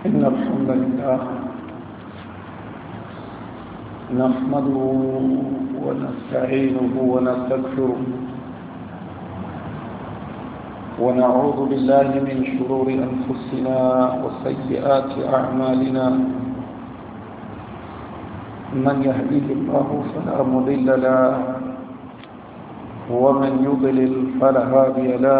إن الحمد لله نحمده ونستعينه ونستغفره ونعوذ بالله من شرور أنفسنا وسيئات أعمالنا من يهديه الله فلا مضل له ومن يضلل فلا هادي له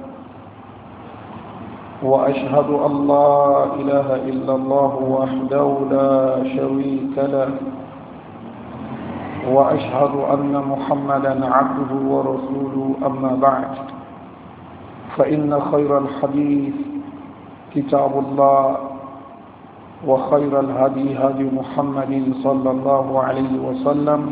وأشهد أن لا إله إلا الله وحده لا شريك له وأشهد أن محمدا عبده ورسوله أما بعد فإن خير الحديث كتاب الله وخير الهدي هدي محمد صلى الله عليه وسلم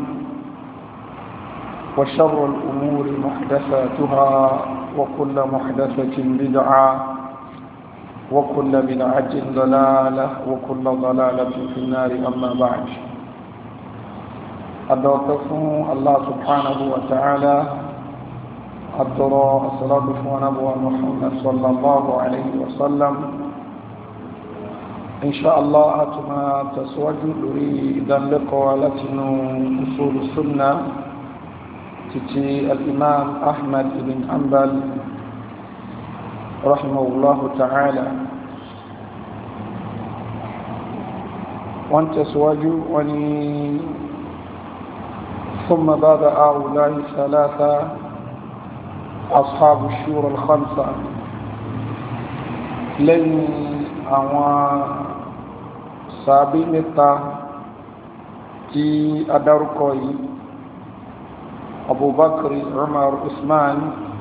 وشر الأمور محدثاتها وكل محدثة بدعة وكل بدعة ضلالة وكل ضلالة في النار أما بعد أدعوكم الله سبحانه وتعالى أدعو الصلاة ونبوة محمد صلى الله عليه وسلم إن شاء الله أتما تسوج لريد لقاء لتن أصول السنة تتي الإمام أحمد بن حنبل رحمه الله تعالى وانت سواجه ثم بعد هؤلاء ثلاثة أصحاب الشورى الخمسة لن أوان سابقة تي أدركوي أبو بكر عمر عثمان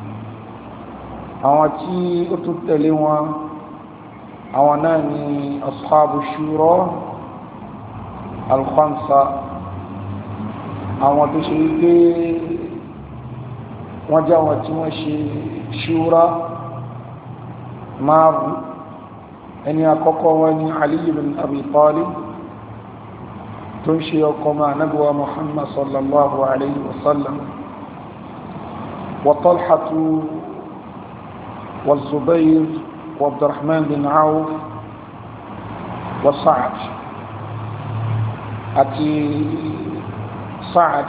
àwọn tí ó tún tẹ̀lé wọn àwọn náà ni ashabu shura al-khamsa àwọn tó ṣe wípé wọ́n jẹ́ àwọn tí wọ́n ṣe shura márùn ẹni àkọ́kọ́ wọn ni Ali ibn Abi Talib tó ń ṣe ọkọ ma nabuwa Muhammad sallallahu alayhi wa sallam wa Talhatu والزبير وعبد الرحمن بن عوف وسعد أتي سعد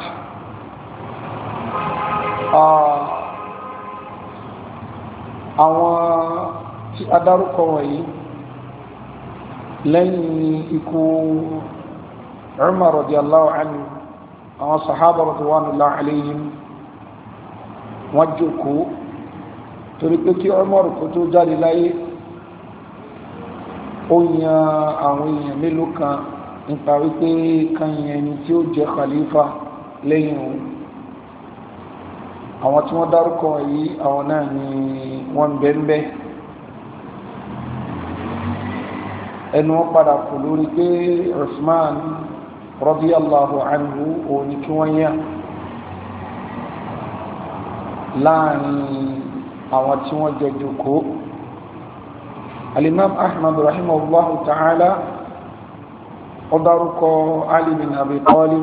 àwọn tí a dárúkọ wọ̀nyí lẹ́yìn ikú Umar radiyallahu anhu àwọn sahaba radiyallahu alayhim wọ́n jókòó torí pé kí Umar kó tó jáde láyé ó yan àwọn èèyàn mélòó kan nípa wípé kan yẹn ẹni tí ó jẹ khalifa lẹ́yìn òun àwọn tí wọ́n dárúkọ yìí àwọn náà ni wọ́n bẹ́ẹ̀ ẹnu wọn padà kò lórí pé Usman radiyallahu anhu òun ni kí wọ́n yàn láàrin àwọn tí wọ́n jẹ jòkó alimam Ahmad rahimahullahu ta'ala ó dárúkọ Ali bin Abi Talib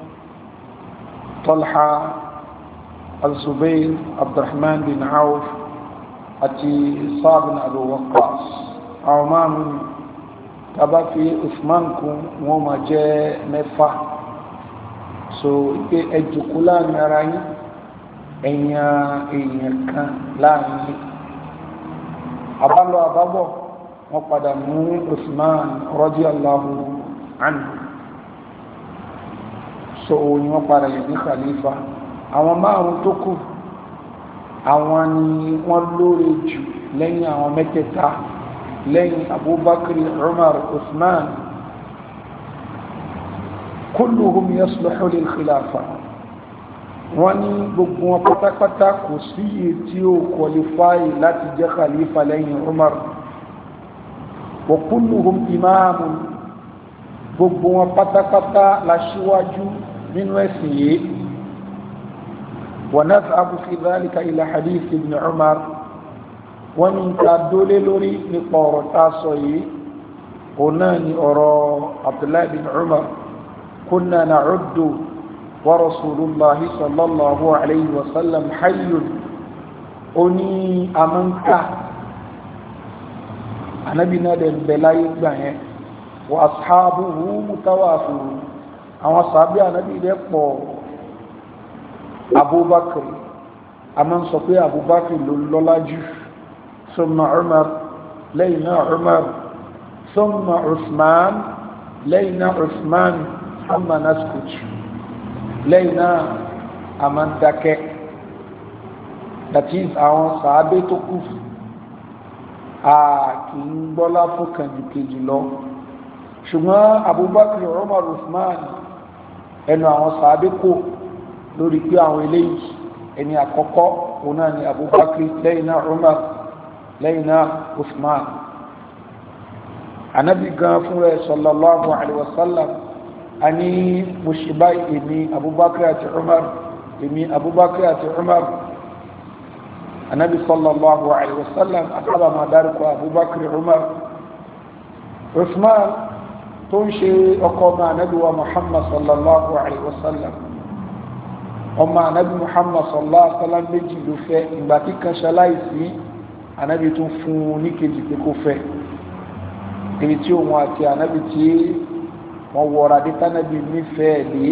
Talha al-Zubayr Abdurrahman bin Auf àti Sa'd bin Abi Waqqas àwọn márùn tàbá fi Usman kún wọ́n ma jẹ́ mẹ́fà so ipé ẹjùkú láàrin ara yìí èèyàn kan láàrin abálọ àbábọ̀ wọ́n padà mú Usman radiyallahu anhu so òun ni wọ́n padà yẹ̀ ní khalifa àwọn márùn tó kù àwọn ni wọ́n lóore jù lẹ́yìn àwọn mẹ́tẹ̀ẹ̀ta lẹ́yìn Abubakar Umar Usman kulluhum yasluhu lil khilafa wọ́n ní gbogbo wọn pátápátá kò sí iye tí ó kọlifáì láti jẹ́ khalifa lẹ́yìn Umar wa kulluhum imamun gbogbo wọn pátápátá láṣíwájú nínú ẹ̀sìn yìí wa nadhhabu fi dhalika ila hadith ibn Umar wọ́n ní ta dólé lórí nípa ọ̀rọ̀ tá sọ yìí òun náà ni ọ̀rọ̀ Abdullahi bin Umar kunna na'uddu ورسول الله صلى الله عليه وسلم حي أني أمنك ànábì náà dẹ̀ ń bẹ láyé gbà yẹn wa ashabuhu mutawafirun àwọn sàábí ànábì dẹ̀ pọ̀ Abubakar a máa ń sọ pé Abubakar ló lọ́lá jù thumma Umar lẹ́yìn náà Umar thumma Uthman lẹ́yìn náà Uthman thumma naskut lẹ́yìn náà a máa ń dákẹ́, that is àwọn sàábé tó kù a kì í gbọ́lá fún kànjùkejì lọ. Ṣùgbọ́n Abubakar, Umar, Uthman ẹnu àwọn sàábé kò lórí pé àwọn eléyìí ẹni àkọ́kọ́ òun náà ni Abubakar lẹ́yìn náà Umar lẹ́yìn náà Uthman. Ànábì gan fún rẹ̀ sallallahu alaihi wasallam a ní mo ṣe báyìí èmi Abubakar àti Umar, èmi Abubakar àti Umar. Ànábì sallallahu alaihi wasallam asábà máa dárúkọ Abubakar, Umar, Uthman tó ń ṣe ọkọ ọmọ Ànábì wa Muhammad sallallahu alaihi wasallam. Ọmọ Ànábì Muhammad sallallahu alaihi wasallam méjì ló fẹ́, ìgbà tí kan ṣaláìsí Ànábì tún fún un ní kejì pé kó fẹ́, èyí tí òun àti Ànábì tí wọ́n wọra dé tánàbì nífẹ̀ẹ́ lé.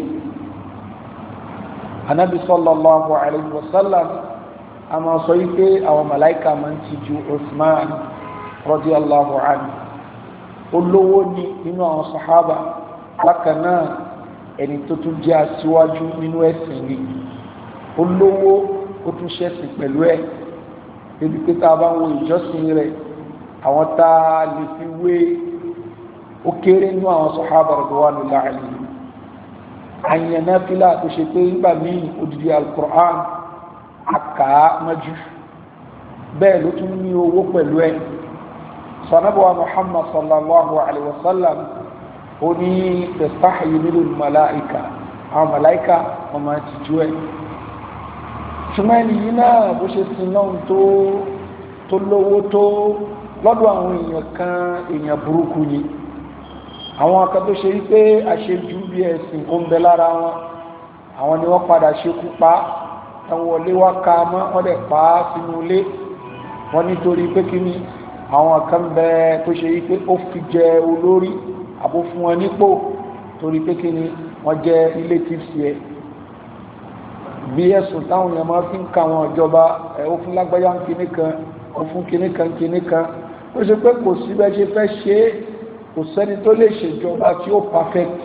Ànábì sallallahu alaihi wasallam a máa sọ yí pé àwọn màláìka máa ń tijú Uthman radiyallahu anhu. Olówó ní nínú àwọn sàhábà, bákan náà ẹni tó tún jẹ́ aṣíwájú nínú ẹ̀sìn ni. Olówó ó tún ṣẹ̀sìn pẹ̀lú ẹ̀, ebi pé tá a bá ń wo ìjọsìn rẹ̀ àwọn tá a lè fi wé ó kéré nínú àwọn sàhábà radiyallahu anhum. Àyàn náfílà tó ṣe pé nígbà míì odidi al-Qur'an àkàá mọ́jú, bẹ́ẹ̀ ló tún ní owó pẹ̀lú ẹ̀. Sanabuwa Muhammad sallallahu alaihi wasallam ó ní tastahyi minul malaika, àwọn malaika wọn máa ti jú ẹ̀. Ṣùgbọ́n ẹni yìí náà bó ṣe sin náà tó lówó tó lọ́dọ̀ àwọn èèyàn kan èèyàn burúkú ni. Àwọn akẹ́ tó ṣe wípé àṣejù bí ẹ̀sìn ó ń bẹ lára wọn, àwọn ni wọ́n padà ṣekú pa ẹwọ ilé wá ká mọ́ wọ́n dẹ̀ pa á sínú ilé. Wọ́n nítorí pé kí ni àwọn kan bẹ tó ṣe wípé ó fi jẹ olórí àbó fún wọn nípò torí pé kí ni wọ́n jẹ ilé típsì ẹ̀. Bí ẹ̀sùn táwọn èèyàn máa fi ń ka àwọn ìjọba ó fún lágbájá ń kíní kan, ó fún kíní kan ó ṣe pé kò sí bẹ́ẹ̀ ṣe fẹ́ ṣe é, kò sẹ́ni tó lè ṣèjọba tí ó perfect,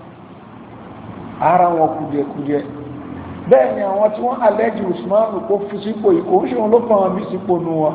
ara wọn kùdìẹ̀kùdìẹ̀. Bẹ́ẹ̀ ni àwọn tí wọ́n alẹ́jì Usman kó fi sípò yìí kò ń ṣe wọn ló fọ́n bí sípò nù wọn.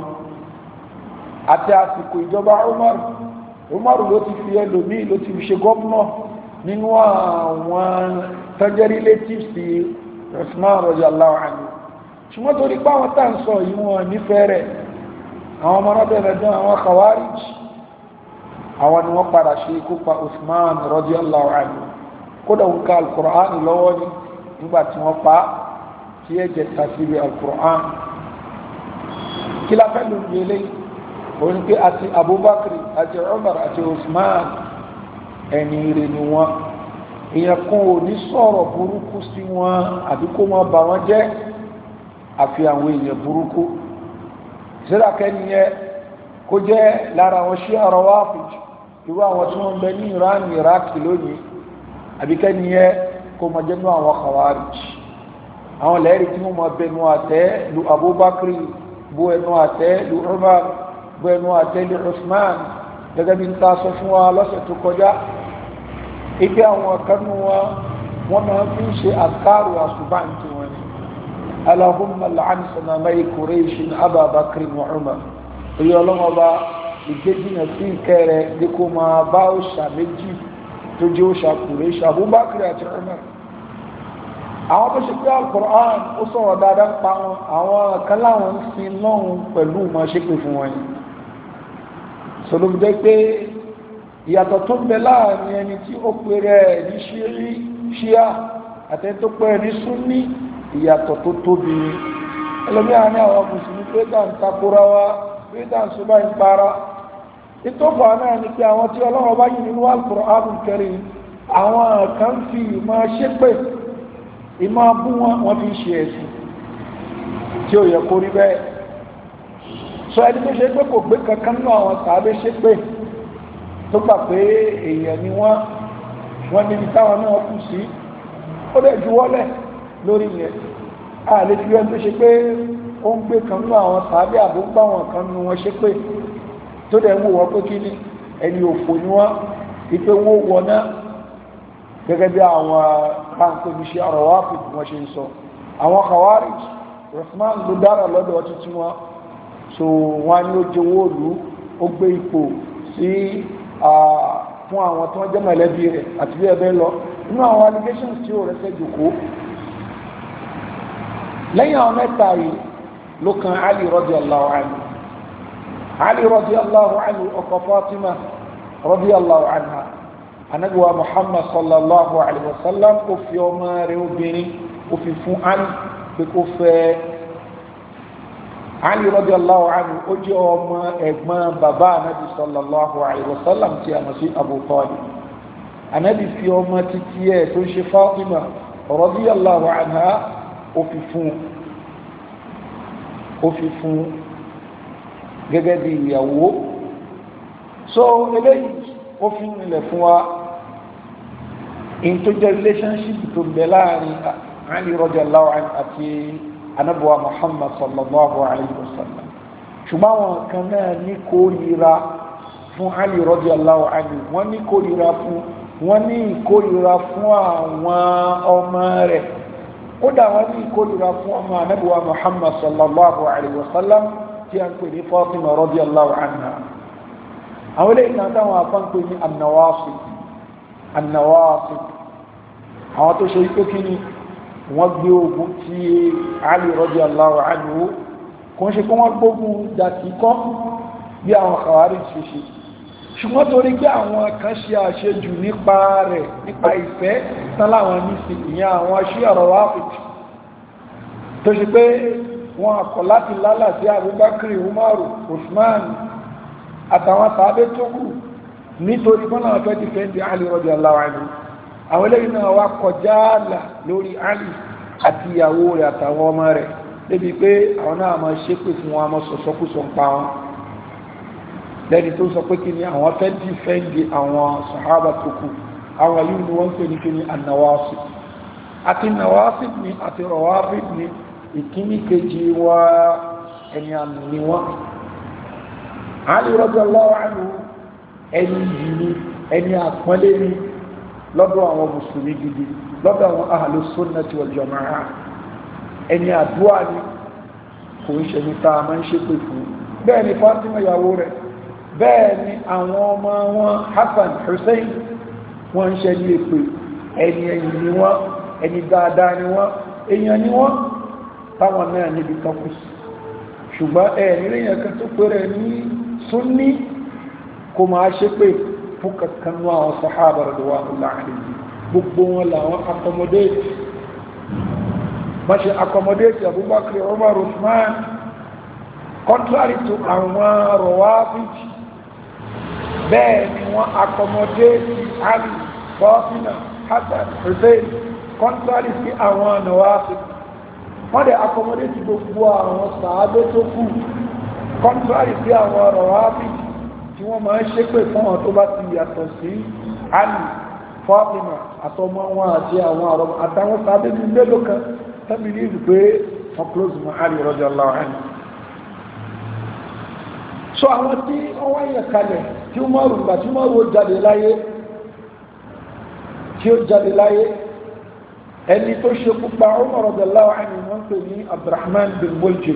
Àti àsìkò ìjọba Umar ló ti fi ẹlòmíì ló ti fi ṣe gọ́ọ̀nà nínú àwọn tọ́jẹ́ relatives ti Usman radiyallahu anhu. Ṣùgbọ́n torí pé àwọn tá à ń sọ yìí wọn nífẹ̀ẹ́ rẹ̀, àwọn ọmọ náà bẹ̀rẹ̀ dán àwọn Khawarij, àwọn ni wọ́n padà ṣe ikú pa Usman radiyallahu anhu. Kódà ń ka al-Qur'an lọ́wọ́ ni nígbàtí wọ́n pa tí ẹ jẹ tàbí al-Qur'an. Kí la fẹ́ lórí eléyìí? Òun pé àti Abubakar àti Umar àti Usman ẹni rẹ̀ ni wọ́n. Èèyàn kan ò ní sọ̀rọ̀ burúkú sí wọn àbí kó máa bà wọ́n jẹ́ àfi àwọn èèyàn burúkú. Sírakẹ́ni yẹ kó jẹ́ lára àwọn Shia Rawafid, irú àwọn tí wọ́n ń bẹ ní Iran, Iraq lónìí, àbíkẹ́ni yẹ kó ma jẹ́ ní àwọn Khawarij. Àwọn lẹ́rìí tí wọ́n ma bẹnu àtẹ́ lu Abubakar, bú ẹnu àtẹ́ lu Umar, bú ẹnu àtẹ́ lu Usman, gẹ́gẹ́ bí n ta sọ fún wa lọ́sẹ̀ tó kọjá. Ibi àwọn kanú wọn máa fi ń ṣe àkárò àṣùbáǹtì wọn ni. Allahumma la'an sanamai Qurayshin Aba Bakr wa Umar. Oye ọlọ́mọba ìgbéjìnà sí ìkẹrẹ ní kó máa bá òṣà méjì tó jẹ́ òṣà Quraysh, Abubakar àti Umar. Àwọn tó ṣe pé al-Qur'an ó sọ̀rọ̀ dáadáa ń pa wọn, àwọn kan láwọn ń sin lọ́hun pẹ̀lú ma ṣe pé fún wọn yìí. Sọlọ́m jẹ́ pé ìyàtọ̀ tó ń bẹ láàrin ẹni tí ó pè rẹ̀ ní Ṣíà àti ẹni tó pè rẹ̀ ní Súnní, ìyàtọ̀ tó tóbi. Ẹlòmíà ní àwọn Mùsùlùmí pé dà ń takora wa, pé dà ń sọ báyìí para. Ìtọ́fà náà ni pé àwọn tí Ọlọ́run bá yìí nínú al-Qur'an al-Karim, àwọn kan fi ìmọ̀ ṣépè, ìmọ̀ bú wọn fi ṣe ẹ̀sìn tí ó yẹ kó rí bẹ́ẹ̀. sọ ẹni tó ṣe pé kò gbé kankan náà àwọn sàábé ṣe pé tó gbà pé èèyàn ni wọ́n níbi táwọn náà kù sí ó dẹ̀ juwọ́lẹ̀ lórí yẹn a lè fi ẹni tó ṣe pé ó ń gbé kan náà àwọn sàábé àbó ń bá wọn kan nu wọn ṣe pé tó dẹ̀ ń wò wọ́n pé kí ni ẹni òfò ni wọ́n ipe wó wọ náà gẹ́gẹ́ bí àwọn káńkó ní ṣe ọ̀rọ̀ wá fi wọ́n ṣe ń sọ àwọn Khawarij Usman ló dára lọ́dọ̀ títí wọn so wọ́n ní ó jẹ́ owó òlú ó gbé ipò sí fún àwọn tó wọ́n jẹ́ mọ̀lẹ́bí rẹ̀ àti bí ẹbẹ́ lọ inú àwọn allegations tí ó rẹ̀fẹ́ jòkó lẹ́yìn àwọn mẹ́ta yìí ló kan Ali radiyallahu anhu Ali radiyallahu anhu ọkọ Fatima radiyallahu anha anabiwa Muhammad sallallahu alaihi wasallam ó fi ọmọ rẹ̀ obìnrin ó fi fún Ali pé kó fẹ́ Ali radiyallahu anhu ó jẹ́ ọmọ ẹ̀gbọ́n bàbá anabi sallallahu alaihi wasallam tí a mọ̀ sí Abu Talib anabi fi ọmọ títí ẹ̀ tó ṣe Fatima radiyallahu anha ó fi fún gẹ́gẹ́ bí ìyàwó so eléyìí ó fi nílẹ̀ fún wa in tó jẹ́ relationship tó bẹ̀ láàrin Ali radiyallahu anhu àti anabuwa Muhammad sallallahu alayhi wa sallam ṣùgbọ́n àwọn kan náà ní kórìíra fún Ali radiyallahu anhu wọ́n ní kórìíra fún àwọn ọmọ rẹ̀ kódà wọ́n ní kórìíra fún ọmọ anabuwa Muhammad sallallahu alayhi wa sallam tí a ń pè ní Fatima radiyallahu anha àwọn ilé ìtàn táwọn afán pè ní an-Nawasib àwọn tó ṣe ipé kí ni wọ́n gbé ogun tí Ali radiyallahu anhu kò ń ṣe kó wọ́n gbógun dàtí kọ́ bí àwọn Khawarij ṣe ṣe ṣùgbọ́n torí pé àwọn kan ṣe àṣejù nípa rẹ̀ nípa ìfẹ́ tán láwọn ní sí ìyẹn àwọn aṣíyàrọ̀ wá fìtì tó ṣe pé wọ́n akọ̀ láti lálà sí Abubakar Umaru Usman àtàwọn tàbí tó kù nítorí wọ́n náà fẹ́ dìfẹ́ndì Ali radiyallahu anhu àwọn eléyìn náà wá kọjá àlà lórí Ali àti ìyàwó rẹ̀ àtàwọn ọmọ rẹ̀ débi pé àwọn náà máa ṣépè fún wọn máa sọ̀sọ́kùsọ̀ ń pa wọn lẹ́ni tó sọ pé kí ni àwọn fẹ́ dìfẹ́ndì àwọn sàhábà tó kù àwọn yìí ni wọ́n ń pè ní kí ni an-Nawasib àti Nawasib ni àti Rawafid ni ìkíní kejì wa ẹni àmì ni wọ́n Ali radiyallahu anhu ẹni yìí ni ẹni àpọ́nlé ni lọ́dọ̀ àwọn mùsùlùmí gidi lọ́dọ̀ àwọn ahlus sunnati wal jama'ah ẹni àdúrà ni kò ń ṣe ní ta máa ń ṣe pé fún bẹ́ẹ̀ ni Fatima ìyàwó rẹ̀ bẹ́ẹ̀ ni àwọn ọmọ wọn Hassan Hussein wọ́n ń ṣe ní èpè ẹni ẹ̀yìn ni wọ́n ẹni dáadáa ni wọ́n èèyàn ni wọ́n táwọn náà níbi kan kù sí ṣùgbọ́n nílẹ̀yìn kan tó pẹ́rẹ̀ ní Sunni kò máa ṣe pé fún kankanú àwọn sahaba radiyallahu anhum gbogbo wọn làwọn accommodate ma ṣe accommodate Abubakar Umar Usman contrary to àwọn Rawafid bẹ́ẹ̀ ni wọ́n accommodate Ali Fatima Hassan Hussein contrary sí àwọn Nawasib wọ́n dẹ̀ accommodate gbogbo àwọn sàábé tó kù contrary sí àwọn Rawafid tí wọ́n máa ń ṣépè fún wọn tó bá ti yàtọ̀ sí Ali Fatima àtọmọ wọn àti àwọn àrọmọ àtàwọn sàábé ní mélòó kan tẹ́bí ní ìlú pé wọ́n close mọ́ Ali radiyallahu anhu so àwọn tí wọ́n wáyé kalẹ̀ tí ó mọ́rù gbà tí mọ́rù ó jáde láyé ẹni tó ṣe púpà Umar radiyallahu anhu wọ́n pè ní Abdurrahman bin Muljim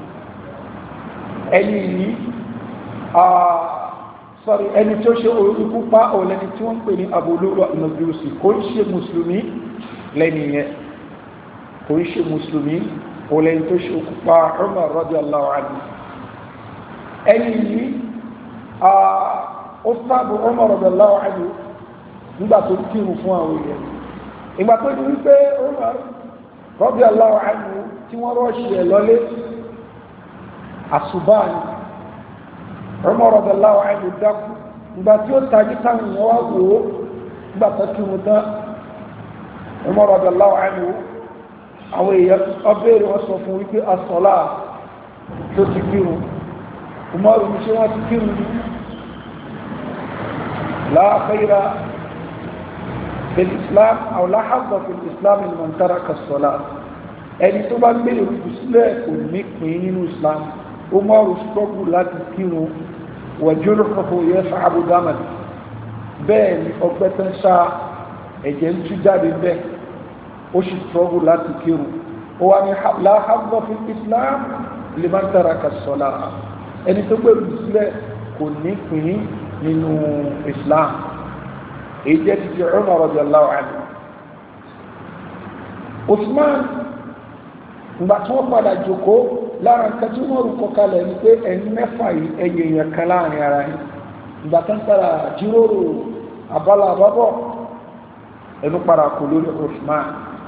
ẹni yìí ẹni tó ṣe orí púpà ọ̀lẹ́ni tí wọ́n pè ní Abu Lu'lu' al-Majusi kò ń ṣe mùsùlùmí lẹ́ni yẹn kò ń ṣe mùsùlùmí ọ̀lẹ́ni tó ṣe púpà Umar radiyallahu anhu ẹni yìí ó sáàbù Umar radiyallahu anhu nígbà tó kírun fún àwọn èèyàn ìgbà tó ní wípé Umar radiyallahu anhu tí wọ́n rọ́ọ̀ṣì ẹ̀ lọ́lé àṣùbá ni Umar radiyallahu anhu dákú ìgbà tí ó tají táwọn èèyàn wá wò ó nígbà tó kírun tán Umar radiyallahu anhu àwọn èèyàn ọbẹ̀rẹ̀ wọ́n sọ fún wípé asọ́lá tó ti kírun Umaru ní ṣe wọ́n ti kírun ní la khayra fil Islam aw la hazza fil Islam liman taraka as-salat ẹni tó bá gbé ìrùkù sílẹ̀ kò ní pín nínú Islam. Umaru strọ́gù láti kírun wa jurhuhu yas'abu daman bẹ́ẹ̀ ni ọgbẹ́ tán ṣá ẹ̀jẹ̀ ń tú jáde bẹ́ẹ̀ ó sì strọ́gù láti kírun. ó wá ní la hazza fil Islam liman taraka as-salat ẹni tó gbé ìrùkù sílẹ̀ kò ní pín nínú Islam. èyí jẹ́ ti ti Umar radiyallahu anhu. Usman ìgbà tí wọ́n padà jòkó lára nǹkan tí wọ́n rúkọ kalẹ̀ ní pé ẹni mẹ́fà yìí ẹyẹ èèyàn kan láàrin ara yìí ìgbà tán padà jíròrò àbálà àbábọ̀ ẹnu padà kò lórí Usman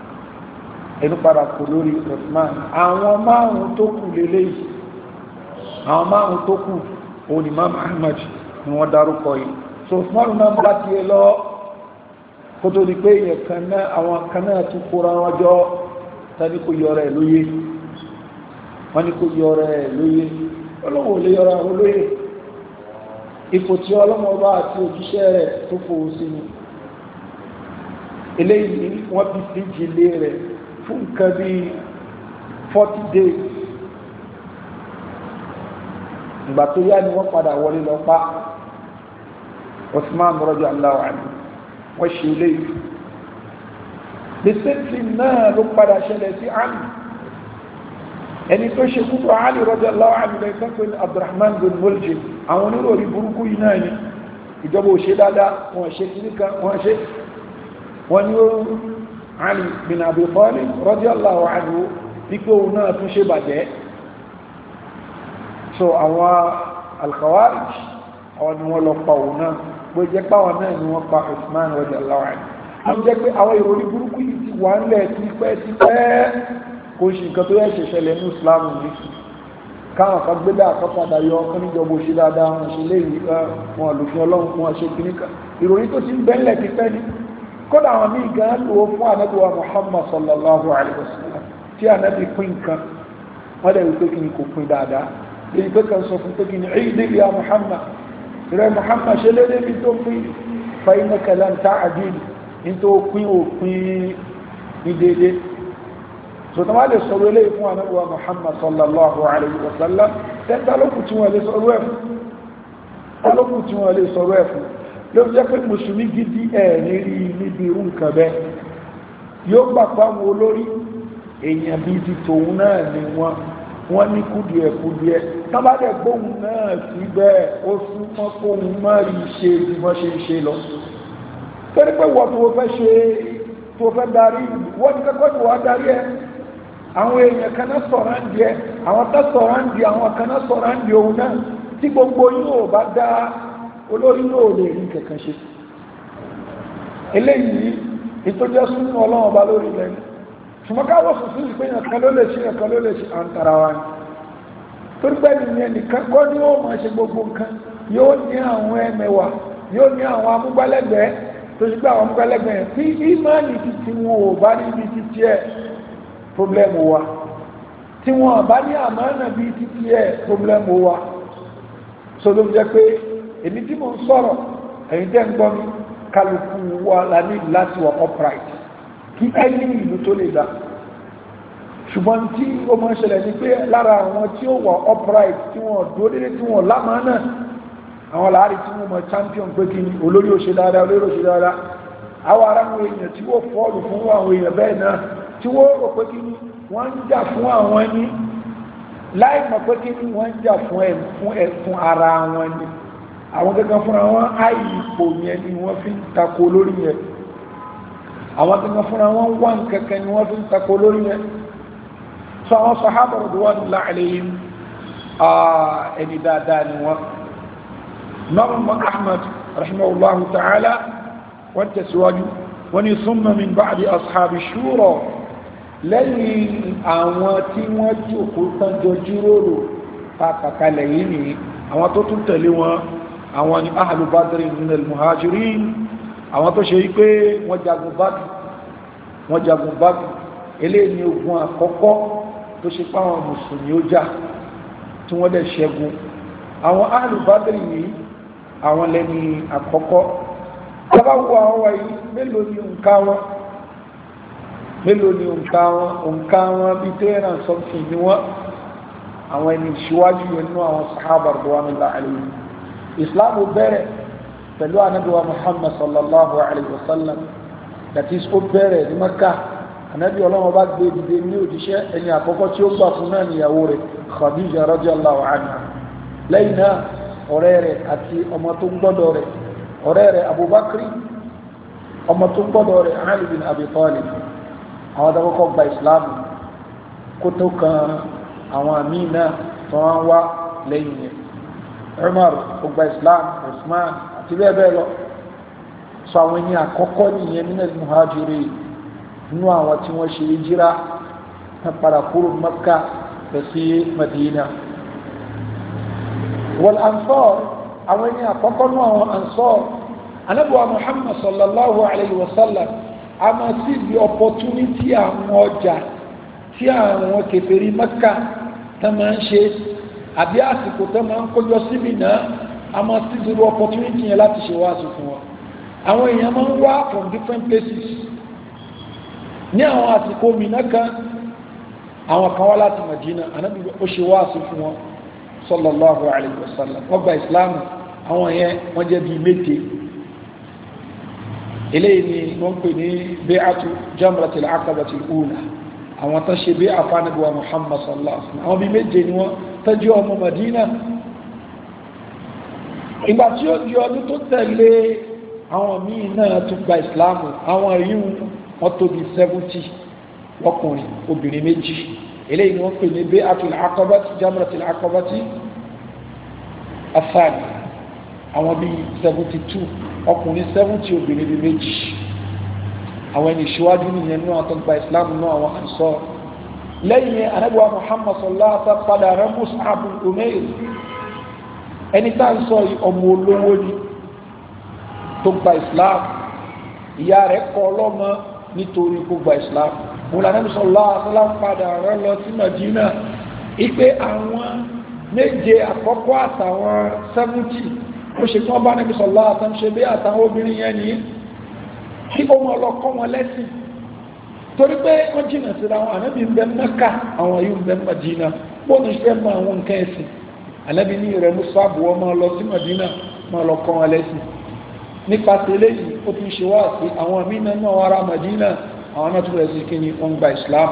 àwọn márùn tó kù lélẹ́yìí àwọn márùn tó kù òní Imam Ahmad ni wọ́n dárúkọ yìí. So Usman náà bá tiẹ̀ lọ kó tó di pé èèyàn kan náà àwọn kan náà tún kóra wọn jọ tani kò yọrọ ẹ̀ lóye wọ́n ní kò yọrọ ẹ̀ lóye ọlọ́wọ́ lè yọrọ àwọn olóye ipò tí ọlọ́wọ́ bá àti òjíṣẹ́ rẹ̀ tó fòó sí ni eléyìí wọ́n bí sí jìlé rẹ̀ fún nǹkan bí 40 days ìgbà tó yá ni wọ́n padà wọlé lọ pa Usman radiyallahu anhu wọ́n ṣe eléyìí the same thing náà ló padà ṣẹlẹ̀ sí Ali ẹni tó ṣe kúrò Ali radiyallahu anhu lẹ́gbẹ́ pé Abdurrahman bin Muljim àwọn oníròrí burúkú yìí náà ni ìjọba ò ṣe dáadáa wọ́n ṣe kìníkà wọ́n ní ó Ali bin Abi Talib radiyallahu anhu wípé òun náà tún ṣe bàjẹ́. So àwọn al-Khawarij àwọn ni wọ́n lọ pa òun náà bó jẹ́ páwọn náà ni wọ́n pa Usman radiyallahu anhu. a ń jẹ́ pé àwọn ìròrí burúkú yìí ti wà ńlẹ̀ tipẹ́ kò ṣe nǹkan tó yẹ ṣẹ̀ṣẹ̀lẹ̀ ní Islam ní káwọn kan gbé dá àkọ́padà yọ ọkọ́ níjọba òṣè dáadáa wọn ṣe lé wọn lòfin Ọlọ́run fún wọn ṣe kìníkà ìròrí tó ti ń bẹ́ńlẹ̀ tipẹ́ ni kódà àwọn míì gan lò ó fún Ànábì wa Muhammad sallallahu alaihi wasallam tí Ànábì pín nǹkan wọ́n dẹ̀ wípé kí ni kò pín dáadáa èyí pé kan sọ fún pé kí ni ìdí ya Muhammad rẹ Muhammad ṣe lédè mi tó pín fa innaka lan ta'dil nítorí òpin ní dédé so tó máa lè sọ̀rọ̀ ilé fún Ànábì wa Muhammad sallallahu alaihi wasallam tẹ́ta lókù tí wọ́n lè sọ̀rọ̀ ẹ̀fún ló jẹ́ pé mùsùlùmí gidi ẹ̀ nírí níbi irú nǹkan bẹ́ẹ̀ yóò gbà pàwọn olórí èèyàn bíi ti tòun náà ni wọ́n ní kúdìẹ̀ tábàdẹ̀ gbóhùn náà síbẹ̀ ó súnmọ́ kóhun má rí ṣe bí wọ́n ṣe ń ṣe lọ torí pé wọ́n tó fẹ́ darí wọ́n ní kẹ́kọ́ tí wọ́n darí ẹ àwọn èèyàn kan náà sọ̀rọ̀ ń di ẹ àwọn tó sọ̀rọ̀ ń di àwọn kan náà sọ̀rọ̀ ń di òun náà tí gbogbo yóò bá dá olórí náà lè rí kankan ṣe eléyìí ìtọ́jọ́ súnmọ́ ọlọ́run ọba lórí lẹ́nu ṣùgbọ́n káwọ́ sùsù sí pé ẹ̀kan ló lè ṣe àǹtara wa ni torí pé nìyẹn nìkan kọ́ ní ó máa ṣe gbogbo nǹkan yóò ní àwọn ẹmẹ̀wà yóò ní àwọn amúgbálẹ́gbẹ̀ẹ́ tó ṣe pé àwọn amúgbálẹ́gbẹ̀ẹ́ tí ìmáàlì títí wọn ò bá níbi títí ẹ̀ pọ́blẹ́mù wa tí wọn bá ní àmánà bí títí ẹ̀ pọ́blẹ́mù wa so ló jẹ́ pé èmi tí mo ń sọ̀rọ̀ ẹ̀yin tẹ́ ń gbọ́ mi kálukú wa la ní láti wà upright kí ẹni ìlú tó lè dá ṣùgbọ́n tí ó mọ́ ṣẹlẹ̀ ní pé lára àwọn tí ó wà upright tí wọ́n dúró dédé tí wọ́n lámàánà àwọn láàrí tí wọ́n mọ̀ champion pé kí olórí ó ṣe dáadáa àwọn ará àwọn èèyàn tí ó fọ́ọ̀lù fún àwọn èèyàn bẹ́ẹ̀ náà tí wọ́n rò pé kí wọ́n ń jà fún àwọn ẹni láì mọ̀ pé kí wọ́n ń jà fún ara wọn ni àwọn gẹ́gẹ́ fúnra wọn àì ipò yẹn ni wọ́n fi ń tako lórí yẹn àwọn gẹ́gẹ́ fúnra wọn wà kẹ́kẹ́ ni wọ́n fi ń tako lórí yẹn sọ àwọn sàhábà radiyallahu alayhim ẹni dáadáa ni wọ́n Imam Ahmad rahimahullahu ta'ala wọ́n tẹ̀síwájú wọ́n ni summa min ba'di ashabi shura lẹ́yìn àwọn tí wọ́n jókòó tánjọ jíròrò pàpàkalẹ̀ yìí ni àwọn tó tún tẹ̀lé wọn àwọn ni ahlu badrin min al-muhajirin àwọn tó ṣe wípé wọ́n jagun Badr eléyìí ni ogun àkọ́kọ́ tó ṣe páwọn mùsùlùmí ó jà tí wọ́n dẹ̀ ṣẹ́gun àwọn ahlu badri yìí àwọn lẹ́ni àkọ́kọ́ tàbáwọ̀ àwọn wáyé mélòó ni òǹkà wọn bí 300 something ni wọ́n àwọn ẹni ṣíwájú nínú àwọn sahaba radwanullahi alayhim. Islam bẹ̀rẹ̀ pẹ̀lú ànábì wa Muhammad sallallahu alayhi wa sallam, that is ó bẹ̀rẹ̀ ní Mẹ́kà. Ànábì Ọlọ́run bá gbé dìde ní òjíṣẹ́, ẹni àkọ́kọ́ tí ó gbà fún náà níyàwó rẹ̀ Khadija radiyallahu anha. Lẹ́yìn náà ọ̀rẹ́ rẹ̀ àti ọmọ tó gbọ́dọ̀ rẹ̀, ọ̀rẹ́ rẹ̀ Abubakar, ọmọ tó gbọ́dọ̀ rẹ̀ Ali bin Abi Talib, àwọn àkọ́kọ́ gba Islam kó tó kan àwọn àmì náà tó wọ́n wá lẹ́yìn yẹn. Umar ó gba Islam, Usman àti bẹ́ẹ̀ bẹ́ẹ̀ lọ. Sọ àwọn ẹni àkọ́kọ́ nìyẹn nínú muhajirin, nínú àwọn tí wọ́n ṣe hijira tán padà kúrò Mẹ́kà lọ sí Madina. Wal ansar, àwọn ẹni àkọ́kọ́ nínú àwọn ansar, Ànábì wa Muhammad sallallahu alayhi wa sallam a máa sí di opportunity àwọn ọjà tí àwọn kèfèrí Mẹ́kà tán máa ń ṣe àbí àsìkò tán máa ń kójọ síbi náà, a máa sí di opportunity yẹn láti ṣe wáàsí fún wọn. Àwọn èèyàn máa ń wá from different places ní àwọn àsìkò mìíràn kan, àwọn kan wá láti Madina, Ànábì ó ṣe wáàsí fún wọn sallallahu alayhi wa sallam. Wọ́n gba ìsìláàmù, àwọn yẹn wọ́n jẹ́ bíi méje. Eléyìí ni wọ́n pè ní bay'atu jamratil aqabatil ula, àwọn tán ṣe bí àfánàbí wa Muhammad sallallahu alaihi wasallam. Àwọn bí méje ni wọ́n tọ́jú ọmọ Madina. Ìgbà tí ó di ọdún tó tẹ̀lé, àwọn míì náà tún gba ìsìláàmù, àwọn yìí wọ́n tó bí 70 ọkùnrin obìnrin méjì. Eléyìí ni wọ́n pè ní bay'atul aqabati jamratil aqabati athani, àwọn bí 72 ọkùnrin 70 obìnrin bí méjì. Àwọn ẹni ìṣíwájú nìyẹn ní àwọn tó gba ìsìláàmù náà àwọn Ansar. Lẹ́yìn Ànábì wa Muhammad sallallahu alaihi wasallam padà rán Mus'ab bin Umair, ẹni tá ń sọ ọmọ olówó ni tó gba ìsìláàmù, ìyá rẹ̀ kọ́ ọlọ́mọ nítorí kó gba ìsìláàmù. Ànábì sallallahu alaihi wasallam padà rán lọ sí Madina ipe àwọn méje àkọ́kọ́ àtàwọn 70 ó ṣe tí wọ́n bá Ànábì sallallahu alaihi wasallam ṣe bí àtàwọn obìnrin yẹn ní kí ó mọ́ lọ kọ́ wọn lẹ́sìn, torí pé wọ́n jìnà síra wọn. Ànábì ń bẹ Mẹ́kà, àwọn yìí ń bẹ Madina, bó ní ṣe mọ àwọn nǹkan ẹ̀sìn. Ànábì ní rẹ̀ Mus'ab wọ́n máa lọ sí Madina, máa lọ kọ́ wọn lẹ́sìn. Nípasẹ̀ eléyìí ó tún ṣe wá sí àwọn mínà náà ará Madina, àwọn náà tún rẹ̀ sí kí ni wọ́n gba Islam.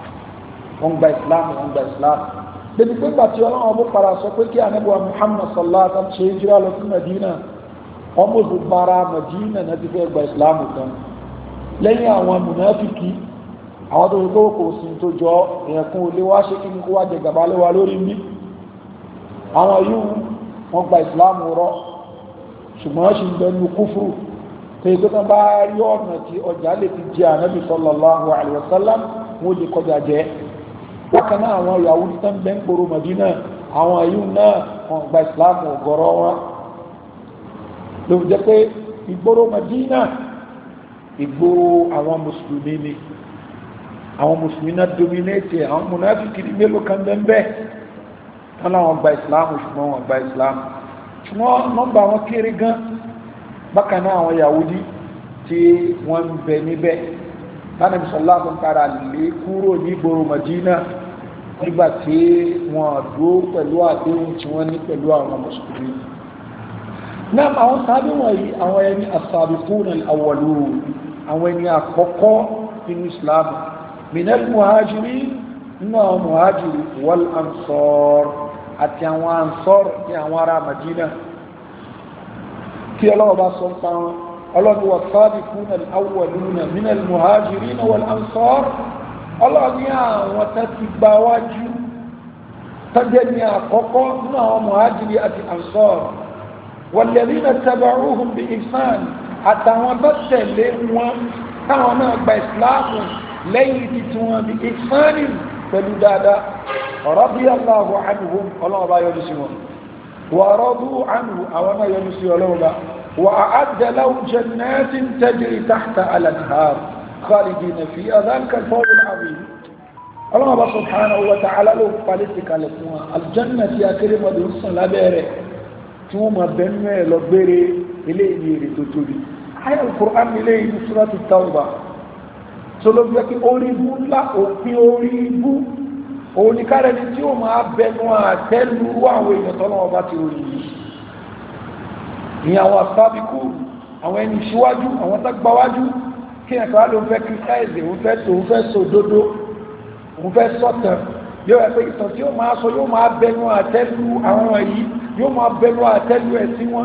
Débi pé gbàtí Ọlọ́run bó para sọ pé kí Ànábì wa Muhammad sallallahu alaihi wasallam ṣe hijira lọ sí Madina, ọmọ òṣùpára Madina náà ti fẹ́ gba Islam kan. Lẹ́yìn àwọn mùnáfíkì, àwọn tó rí kó sí tó jọ ẹ̀ẹ̀kún olé wá ṣe kí ní kó wá jẹ gàbá lé wa lórí mí. Àwọn yíò wọ́n gba Islam rọ́, ṣùgbọ́n ṣe ń bẹnu kúfùrù tó yẹ tó bá rí ọ̀nà tí ọjà lè fi jẹ Ànábì sallallahu alaihi wasallam wọ́n lè kọjá jẹ́. Bákan náà àwọn Yahudi tán bẹ́ ń gbòrò Madina, àwọn yíò náà wọ́n gba Islam ọ̀gọ̀rọ̀ wọn. Ló jẹ́ pé ìgboro Madina ìgboro àwọn mùsùlùmí ni, àwọn mùsùlùmí náà dominate, àwọn mùnáfíkì ní mélòó kan bẹ́ẹ̀ tán láwọn gba ìsìláàmù ṣùgbọ́n wọn gba ìsìláàmù, ṣùgbọ́n nọ́mbà wọn kéré gan. Bákan náà àwọn Yahudi tí wọ́n ń bẹ níbẹ̀, Ànábì sallallahu alaihi wasallam kára lè kúrò ní ìgboro Madina nígbà tí wọ́n dúró pẹ̀lú àdéhùn tí wọ́n ní pẹ̀lú àwọn mùsùlùmí. Náà àwọn sábẹ́ wọ̀nyí àwọn ẹni as-sabiquna al-awwalun, àwọn ẹni àkọ́kọ́ nínú Islam, minal muhajirin, nínú àwọn muhajiri wal ansar, àti àwọn ansar ní àwọn ará Madina. Kí Ọlọ́run bá sọ ń pa wọn, Ọlọ́run was-sabiquna al-awwaluna minal muhajirin wal ansar, Ọlọ́run ní àwọn tó ti gba wájú tọ́jẹ́ ní àkọ́kọ́ nínú àwọn muhajiri àti ansar. والذين تبعوهم بإحسان àtàwọn tó tẹ̀lé wọn táwọn náà gba ìsìláàmù lẹ́yìn títí wọn bí ìsáàrí pẹ̀lú dáadáa. radiyallahu anhum, ọlọ́ọ̀bá yọ́nú sí wọn, wa radu anhu, àwọn náà yọ́nú sí ọlọ́ọ̀bá. wa a'adda lahum jannatin tajri tahta al-anhar khalidina fiha dhalika al-fawz al-'azim. Allah subhanahu wa ta'ala ló parí ti kalẹ̀ fún wa aljanna tí a kéré mọ́dé ń sàn lábẹ́rẹ̀ tí wọ́n ma bẹ̀rẹ̀ mẹ́ lọ gbére ilé ìrè tó tóbi ayé al-Qur'an ilé ìlú suratu Tawba tó ló gbé kí orí bú ńlá òpin orí bú òun ni kárẹ̀ ni tí ó máa bẹnu àtẹ́lú àwọn èèyàn tọ́lọ́wọ́ bá ti orí yìí ní àwọn àsábíkú àwọn ẹni ìṣíwájú àwọn tágbàwájú kí ẹ̀kọ́ ló ń fẹ́ kírísáìsì òun fẹ́ sòdodo òun fẹ́ sọ́tàn yóò ẹgbẹ́ ìtàn tí ó máa sọ yóò máa bẹnu àtẹ́lú àwọn yìí yóò máa bẹnu àtẹ́lú ẹ̀sí wọn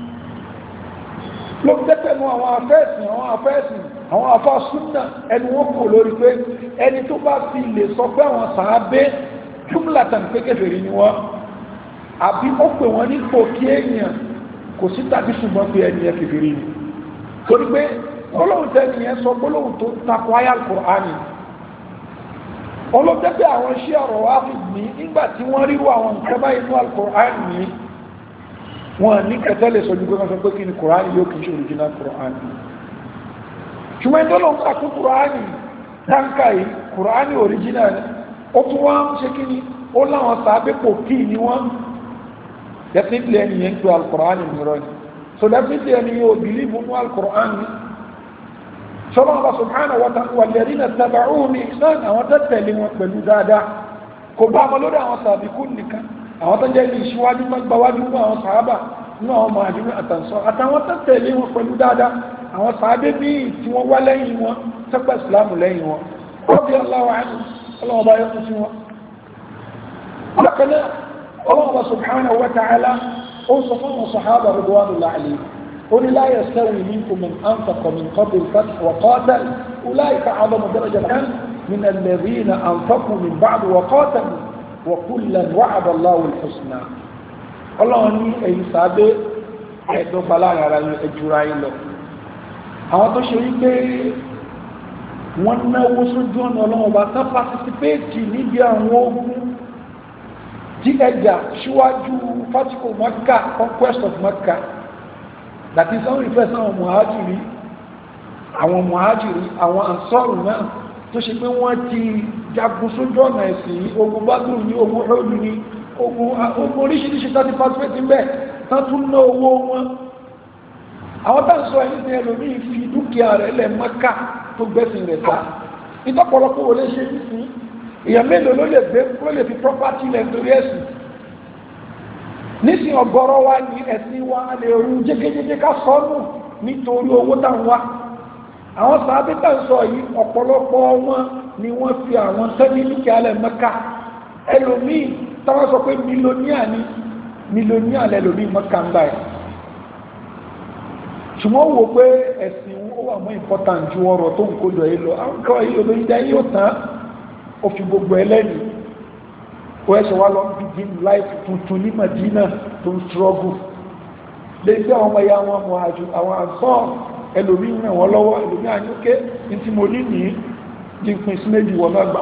ló ń tẹ́tẹ̀nu àwọn afẹ́ẹ̀sìn àwọn afá súnnà ẹnu wọn kò lórí pé ẹni tó bá fi lè sọ pé àwọn sàábé jùmlatan pé kèfèrí ni wọ́n àbí ó pè wọ́n nípò kí èèyàn kò sí tàbí ṣùgbọ́n pé ẹni ẹ kèfèrí ni torí pé gbólóhùn tẹ́ni yẹn sọ gbólóhùn tó takò àyá al-Qur'ani olóòjẹ́ pé àwọn iṣẹ́ ọ̀rọ̀ wá fi ní nígbà tí wọ́n ríru àwọn nǹkan báyìí ní al-Qur'ani ní wọ́n ní kẹtẹ́lẹ̀ sọ jùgbọ́n sọ pé kí ni Qur'ani yóò kìí ṣe original Qur'ani ṣùgbọ́n tó lọ ń kàkún Qur'ani táǹkà yìí Qur'ani original ó tún wá ń ṣe kí ni ó láwọn sàábẹ́pò kí ni wọ́n definitely ẹni yẹn tó al-Qur'ani mìíràn ni so definitely ẹni yóò believe ní al-Qur'ani sọ́lọ́ ọba subhanahu wa ta'ala walladhina taba'uhu bi ihsan àwọn tẹ́tẹ̀lé wọn pẹ̀lú dáadáa kò bá ọmọ lórí àwọn sàbíkún nìkan àwọn tó jẹ́ ilé ìṣíwájú tó gbáwájú ní àwọn sàábà ní àwọn màdínú àtànsọ́ àtàwọn tẹ́tẹ̀lé wọn pẹ̀lú dáadáa àwọn sàábé míì tí wọ́n wá lẹ́yìn wọn tẹ́pẹ̀ ìsìlámù lẹ́yìn wọn radiyallahu anhum ọlọ́wọ́ bá yọ́kú sí wọn. bákanáà ọlọ́wọ́ subhanahu wa ta'ala ó sọ fún àwọn sàhábà ridwanullahi alayhim قل لا يستوي منكم من أنفق من قبل الفتح وقاتل أولئك أعظم درجة من الذين أنفقوا من بعد وقاتلوا وكلا وعد الله الحسنى الله ní ẹ̀yin sàábé ẹ̀dọ́gba láàrin ẹjúra ilọ̀ àwọn tó ṣe wípé wọ́n náwó sójú ọ̀nà ọlọ́wọ́ bá tán pàtísípéètì níbi àwọn ogun tí ẹjà síwájú fásitì Makkah conquest of Makkah that is only first àwọn muhajiri àwọn ansọ́rù náà tó ṣe pé wọ́n ti jagun sójú ọ̀nà ẹ̀sìn ogun Badr ní ogun Uhud ní ogun oríṣiríṣi tàbí pàtífẹ́tì mẹ́ tán tún ná owó wọn àwọn tàbí sọ ẹni tí ẹlòmí fi dúkìá rẹ̀ lẹ Mẹ́kà tó gbẹ́sìn rẹ̀ ta ìtọ́pọ̀lọpọ̀ wọlé ṣe ní èèyàn mélòó ló lè fi property lẹ̀ nítorí ẹ̀sìn nísìn ọgọ́rọ̀ wá ní ẹ̀sìn wa lè rú jẹ́gẹ́jẹ́gẹ́ ká sọ́nù nítorí owó tàwọn àwọn sàábítà ń sọ yìí ọ̀pọ̀lọpọ̀ wọn ni wọ́n fi àwọn tẹ́lẹ̀ níkẹ́ alẹ́ Mẹ́kà ẹlòmíì táwọn sọ pé mílíọ̀níà lẹ́lòmíì Mẹ́kà ń báyìí ṣùgbọ́n wò pé ẹ̀sìn ó wà mọ́ important ju ọrọ̀ tó ń kó lọ yìí lọ àwọn kan yìí olóyìn dá yóò tán ó fi gbogbo ẹlẹ́yìn ó ẹ̀ṣẹ̀ wá lọ begin life tuntun ní Madina tó ń struggle lè gbé àwọn ọmọ ya wọn mọ̀ àjò àwọn àǹsọ́ ẹlòmí ràn wọ́n lọ́wọ́ ẹlòmí àyíké ní tí mo ní ní jípin sí méjì wọ́n náà gbà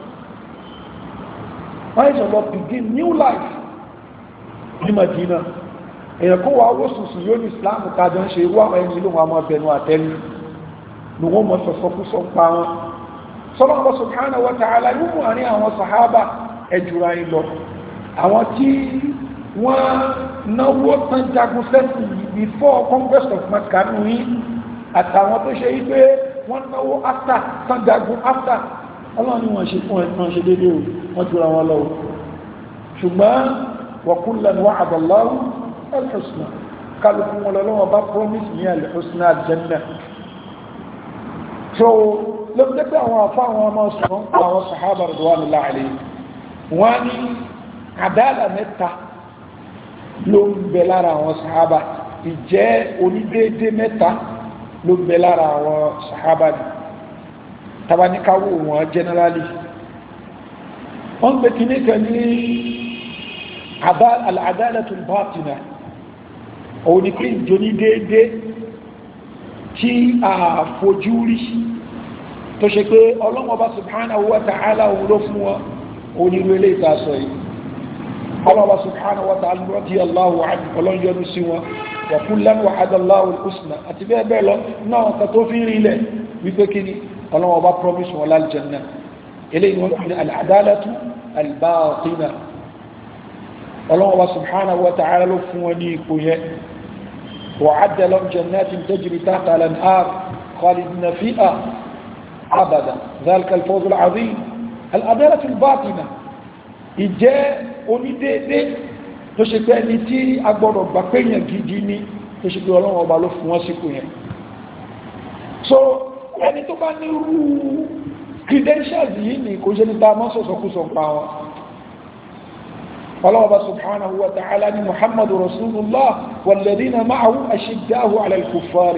wọ́n ẹ̀ṣẹ̀ lọ begin new life ní Madina èyàn kó wà owó sùsù yóò ní Islam kájọ ń ṣe irú àwọn ẹni ìlú wọn bẹnu àtẹ́lú ní wọ́n mọ̀ sọ̀sọ́kúsọ pa wọn sọ́lọ́ Allah subhanahu wa ta'ala yóò mú àárín àwọn sàhábà ẹjùra ìlọ àwọn tí wọ́n náwó tán jagun sẹ́sìn before conquest of Makkah ní àtàwọn tó ṣe wípé wọ́n náwó after tán jagun after ọlọ́run ni wọ́n ṣe fún ẹ̀tàn ṣe dédé o wọ́n jùra wọn lọ ṣùgbọ́n wa kullan wa'ada Allahu al-husna kálùkù wọn lọ́wọ́ bá promise ní al-husna al-janna so ló jẹ́ pé àwọn afá àwọn ọmọ sọ̀rọ̀ àwọn sàhábà radwanullahi alayhim wọ́n ní àdáàlà mẹ́ta ló ń bẹ lára àwọn sàhábà ìjẹ́ onídéédé mẹ́ta ló ń bẹ lára àwọn sàhábà ní tabaníkáwò wọn generally wọ́n gbé kí ní kẹ ní al-adalatul batina òun ni pé ìjọ ní déédé tí a fojú rí tó ṣe pé Ọlọ́hun Ọba subhanahu wa ta'ala òun ló fún wọn onírú ilé ìtàṣọ yìí Allah subhanahu wa ta'ala radiyallahu anhu ọlọ́njọ́nú sí wọn wa kullan wa'ada Allahu al-husna àti bẹ́ẹ̀ bẹ́ẹ̀ lọ náà kan tó fi rí ilẹ̀ wípé kí ni Ọlọ́hun Ọba promise wọn láljanna eléyìí wọ́n fi ní al-adalatu al-batina ọlọ́wọ́ wa subhanahu wa ta'ala ló fún wọn ní ipò yẹn وأعد لهم جنات تجري تحت الأنهار خالدين فيها أبدا ذلك الفوز العظيم العدالة الباطنة ìjẹ́ onídéédé tó ṣe pé ẹni tí a gbọ́dọ̀ gbà pé èèyàn gidi ni tó ṣe pé Ọlọ́run ọba ló fún wọn sípò yẹn so ẹni tó bá ní irú credentials yìí ni kò ṣe ní ta mọ́ sọ̀sọ̀kúsọ̀ pa wọn الله سبحانه وتعالى محمد رسول الله والذين معه أشداء على الكفار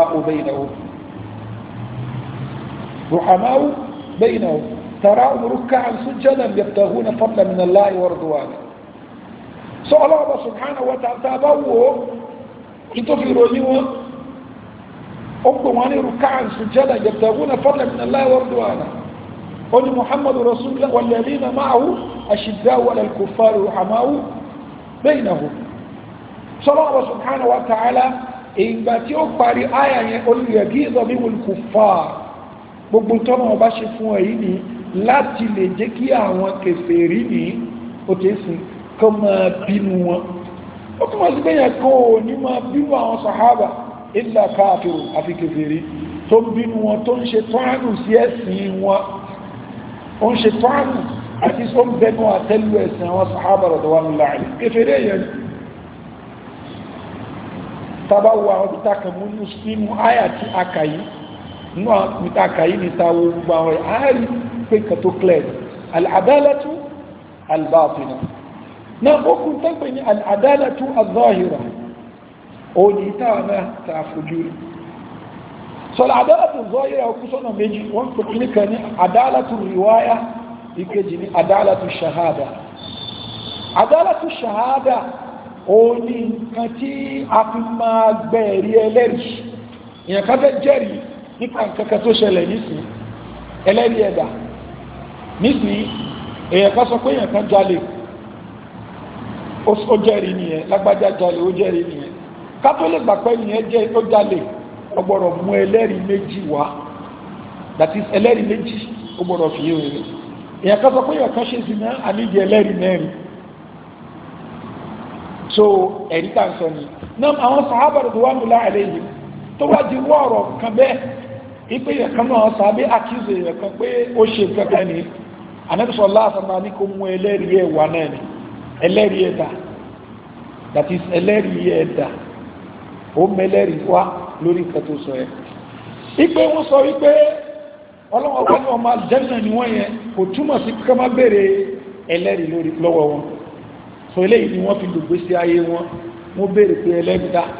رحماء بينهم تراهم ركعا سجدا يبتغون فضلا من الله ورضوانه سؤال الله سبحانه وتعالى تابعوه يتفروا لهم أقواني ركعا سجدا يبتغون فضلا من الله ورضوانه قل محمد رسول الله والذين معه أشداء على الكفار رحماء بينهم صلى الله سبحانه وتعالى إن باتي أكبر آية قل يغيظ بهم الكفار gbogbo tọ́nà ọba ṣe fún ẹ̀yí ni láti lè jẹ́ kí àwọn kèfèrí ní òtẹ́sìn kọ́ máa bínú wọn ó túnmọ̀ sí pé yẹn kó ní máa bínú àwọn sàhábà illa káàfìrù àfi kèfèrí tó ń bínú wọn tó ń ṣe tọ́ránù sí ẹ̀sìn wọn ó ń ṣe tọ́ránù àti tó ń bẹnu àtẹ́lú ẹ̀sìn àwọn sàhábà radwanullahi alayhim kèfèrí yẹn tabawo àwọn ìtàkàmú nínú àyà tí a kà yìí nínú àwọn ìtàkà yìí ní tàwọn gbogbo àwọn ààrí pé kàtó clear al'adálátú albáfínà náà ókùn tẹ́gbẹ̀ ní al'adálátú al-zahira o ní ìtàwọn náà tààfojú rí so al'adálátú al-zahira okú sọ́nà méjì wọ́n pè ní kan ní adálátú riwaya ìkejì ní adálátú shahada adálátú shahada o ní nǹkan tí a fi máa gbẹ̀rí ẹlẹ́rìí ìyẹn ká fẹ́ jẹ́rìí nípa nǹkankan tó ṣẹlẹ̀ nísìn ẹlẹ́rí ẹ̀dà nísìn èyàn kan sọ pé èyàn kan jalè ó jẹ́rìí nìyẹn lágbájá jalè ó jẹ́rìí nìyẹn ká tó lè gbà pé nìyẹn jẹ́ ó jalè ó gbọ́dọ̀ mú ẹlẹ́rìí méjì wá that is ẹlẹ́rìí méjì ó gbọ́dọ̀ fi yé rẹ̀ èyàn kan sọ pé èyàn kan ṣe sí náà àníjì ẹlẹ́rìí mẹ́rin so ẹ̀rí tá ń sọ ni náà àwọn sàhábà radwanullahi alayhim tó wá di wọ́ọ̀rọ̀ kan bẹ́ẹ̀ ipe yẹ̀kan náà sàbí àkíyèsí yẹ̀kan pé ó ṣe kankan ní Ànábì sallallahu alaihi wasallam ní kó mú ẹlẹ́rìí ẹ̀wà náà ni ẹlẹ́rìí ẹ̀dà that is ẹlẹ́rìí ẹ̀dà ó mẹ́lẹ́rìí wá lórí nǹkan tó sọ ẹ̀ ipe wọ́n sọ wípé ọlọ́wọ́ bá ní ọmọ àlùjánnà ni wọ́n yẹn kò túmọ̀ sí ká má béèrè ẹlẹ́rìí lórí lọ́wọ́ wọn so eléyìí ni wọ́n fi lùgbé sí ayé wọn wọ́n béèrè pé ẹlẹ́rìí dá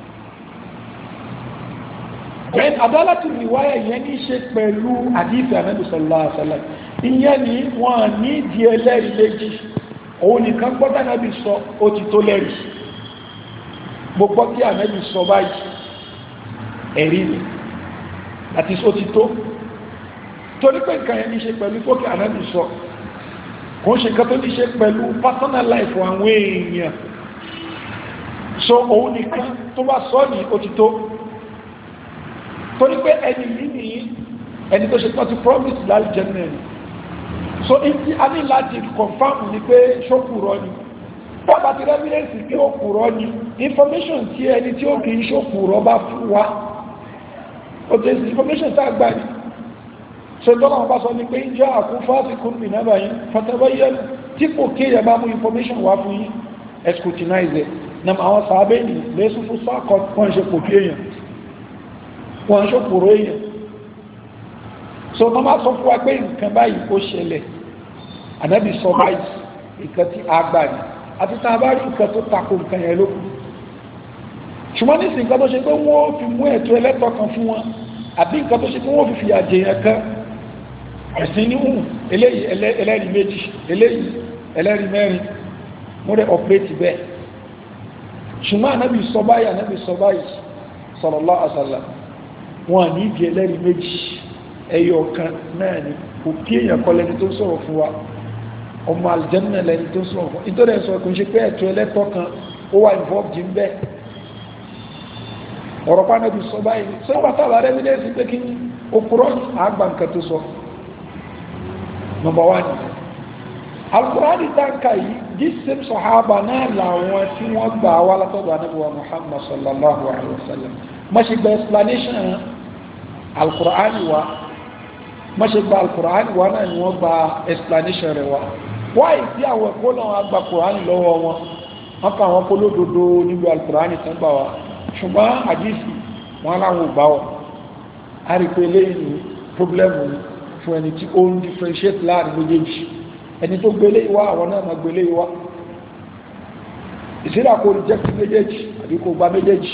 bẹ́ẹ̀ adálátù riwaya yẹn ní ṣe pẹ̀lú àdífẹ́ Ànábì sallallahu alaihi wasallam ìyẹn ni wọ́n ní di ẹlẹ́rìí méjì òun nìkan gbọ́dá Ànábì sọ ó ti tó lẹ́rìí gbogbo kí Ànábì sọ báyìí ẹ̀rí ni àti ó ti tó torí pé nǹkan yẹn ní ṣe pẹ̀lú kókè Ànábì sọ kò ń ṣe nǹkan tó ní ṣe pẹ̀lú personal life àwọn èèyàn so òun nìkan tó bá sọ ní ó ti tó torí pé ẹni yìí ni ẹni tó ṣe tọ́tí promise láti jẹ́ mẹ́rin so ìdí a ní láti confirm ní pé ṣókùrọ́ ni bọ́bá ti rẹ́bílẹ̀sì pé òkùrọ́ ni information tí ẹni tí ó kì í ṣókùrọ́ bá fún wa ó tẹ́ sí information tá gbà ní ṣe tọ́lá wọn bá sọ ní pé jẹ́ àkúfásíkún ìnábà yìí fatabayyanu tí kò kéèyàn bá mú information wá fún yín scrutinize na àwọn sàábẹ́ ní lẹ́sùn fún sáàkọ́ wọ́n ṣe kò kéèyàn wọ́n ṣòkòrò èèyàn so wọ́n máa sọ fún wa pé nǹkan báyìí ó ṣẹlẹ̀ Ànábì sọ báyìí nǹkan tí a gbà ní àti tá a bá rí nǹkan tó tako nǹkan yẹn lókun ṣùgbọ́n nísìn nǹkan tó ṣe pé wọ́n fi mú ẹ̀tọ́ ẹlẹ́tọ̀ kan fún wọn àbí nǹkan tó ṣe pé wọ́n fi fìyà jẹyàn kan ẹ̀sìn ní hùn eléyìí ẹlẹ́rìí méjì eléyìí ẹlẹ́rìí mẹ́rin mo rẹ̀ ọ̀pẹ́tì bẹ́ẹ̀ ṣùgbọ́n Ànábì sọ báyìí sallallahu alaihi wasallam wọn ní ìdí ẹlẹ́rìí méjì ẹyọ kan náà ni kò kí èèyàn kọ́ lẹ́ni tó sọ̀rọ̀ fún wa ọmọ àlùjánnà lẹ́ni tó sọ̀rọ̀ fún nítorí ẹ̀sọ́ kò ń ṣe pé ẹ̀tọ́ ẹlẹ́tọ́ kan ó wà involved in bẹ́ẹ̀ ọ̀rọ̀ pánàbí sọ báyìí sọ pàtàkì ààrẹ mi lẹ́sí pé kí òkúrọ́ àgbà nǹkan tó sọ number one. Al-Qur'an tanka yìí this same sahaba náà làwọn tí wọ́n gbà wá látọ̀dọ̀ Ànábì wa Muhammad sallallahu alaihi wasallam má ṣe gba explanation Al-Qur'an wa má ṣe gba Al-Qur'an wa náà ni wọ́n gba explanation rẹ̀ wa wáyé tí àwọn ẹ̀kọ́ náà wọ́n gba Qur'an lọ́wọ́ wọn wọ́n kà wọ́n polódodo níbi Al-Qur'an tán gbà wá ṣùgbọ́n àdìsí wọn láwọn ò gbà wọ́n a rí pé lẹ́yìn problem fún ẹni tí ó ń differentiate láàrin méjèèjì ẹni tó gbélé ìwá àwọn náà ma gbélé ìwá ìsìlá kò reject méjèèjì àbí kò gba méjèèjì.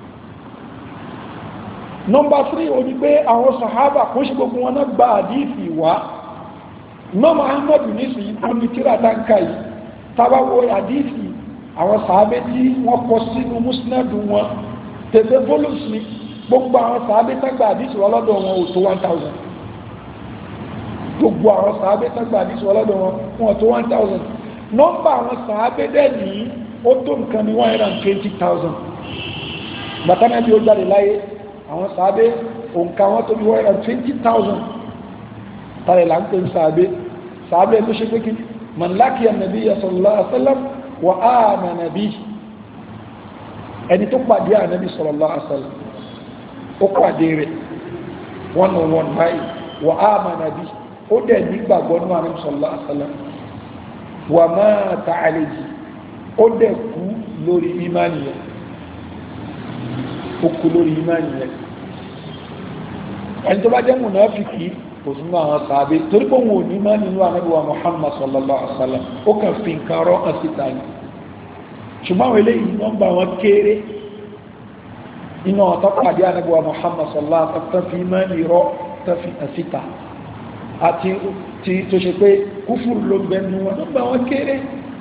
Number 3 ó ní pé àwọn sàhábà kò ṣe gbogbo wọn náà gba àdífì wá náà Muhammad nísì tó ní tíra táǹkà yìí tábàwọ àdífì àwọn sàábé tí wọ́n kọ sínú musnad wọn tẹ̀fẹ́ volumes ni gbogbo àwọn sàábé tágbà àdífì wọn lọ́dọ̀ wọn ò tó 1000 gbogbo àwọn sàábé tágbà àdífì wọn lọ́dọ̀ wọn tó 1000 nọ́mbà àwọn sàábé dẹ̀ ní ó tó nǹkan ní 120,000 bàtánà bí ó jáde láyé àwọn sàábé òǹkà wọn tó bí 120,000 tààrẹ là ń pè sàábé tó ṣe pé kí man laqiya an-nabiyya sallallahu alaihi wasallam wa amana bihi ẹni tó pàdé ànábì sallallahu alaihi wasallam ó pàdé rẹ̀ one báyìí wa amana bihi ó dẹ̀ nígbàgbọ́ ní ànábì sallallahu alaihi wasallam wa mata alayhi ó dẹ̀ kú lórí ìmánì yẹn ó kú lórí ìmánì yẹn ẹni tó bá jẹ́ mùnáfíkì kò sínú àwọn sàábé torí pé òun ò ní má nínú ànábì wa Muhammad sallallahu alaihi wasallam ó kàn fi nǹkan rọ́ hàn síta ni ṣùgbọ́n àwọn eléyìí nọ́mbà wọn kéré iná ọ̀tọ́ pàdé ànábì wa Muhammad sallallahu alaihi wasallam fi má ní rọ́ tó fi hàn síta àti tó ṣe pé kúfùrù ló gbẹnu wọn nọ́mbà wọn kéré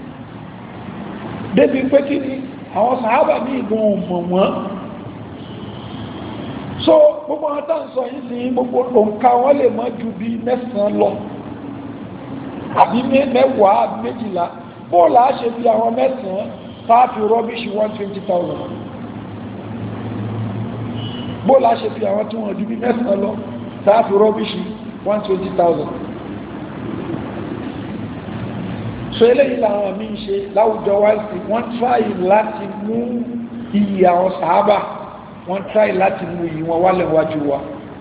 débi pé kí ni àwọn sàhábà ní ìgbọ̀n ọmọ wọn so gbogbo àwọn tán sọ yìí sí gbogbo òǹkà wọn lè mọ́ ju bí 9 lọ àbí 10 àbí 12 bóòlà á ṣe bí àwọn 9 tààfi rọ́bíṣì 120,000 bóòlà á ṣe bí àwọn tí wọ́n ju bí 9 lọ tààfi rọ́bíṣì 120,000 so eléyìí làwọn míì ṣe láwùjọ wá sí wọ́n tráyì láti mú iyì àwọn sàhábà wọ́n tráyì láti mú iyì wọn wálẹ̀ wájú wa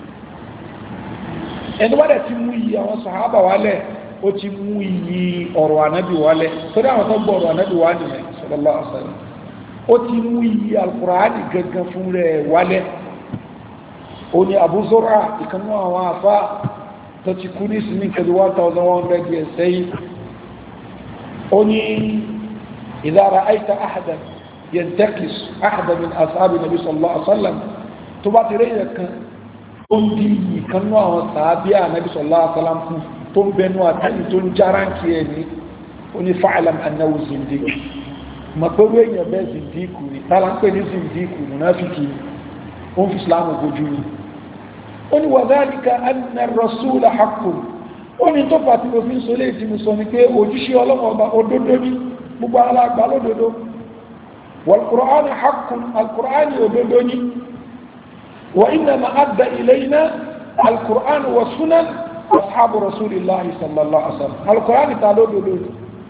ẹni wádẹ̀ ti mú iyì àwọn sàhábà wálẹ̀ ó ti mú iyì ọ̀rọ̀ ànábì wálẹ̀ torí àwọn tó gbọ́ ọ̀rọ̀ ànábì wá nìyẹn sallallahu alaihi wasallam ó ti mú iyì alkùránì gangan fún rẹ̀ wálẹ̀ ó ní Abu Zur'a ìkanú àwọn afá tó ti kú ní sinmi kẹlu 1100 years sẹ́yìn ó ní idha ra'ayta ahadan yantakis ahadan min ashabi nabi sallallahu alaihi wasallam tó bá ti rẹ̀ kan ó ń di ìkanú àwọn sàábí ànábì sallallahu alaihi wasallam fún tó ń bẹnu àtàlì tó ń járáǹkì ẹni ó ní fa'lam annahu zindiq ma pé wé èèyàn bẹ́ zindiku ni tààlà ń pè ní zindiku munafiki ó ń fi islam gojú ni ó ní wa dhalika anna ar-rasula haqqun ó ní tó pàtí mo fi ń sọlé tí mo sọ ní pé òjíṣẹ́ Ọlọ́run ọba òdodo ní gbogbo alágbà lódodo wal-Qur'anu haqqun al-Qur'ani òdodo ní wa innama adda ilayna al-Qur'anu wa sunan ashabu rasulillahi sallallahu alaihi wasallam al-Qur'ani ta lódodo ní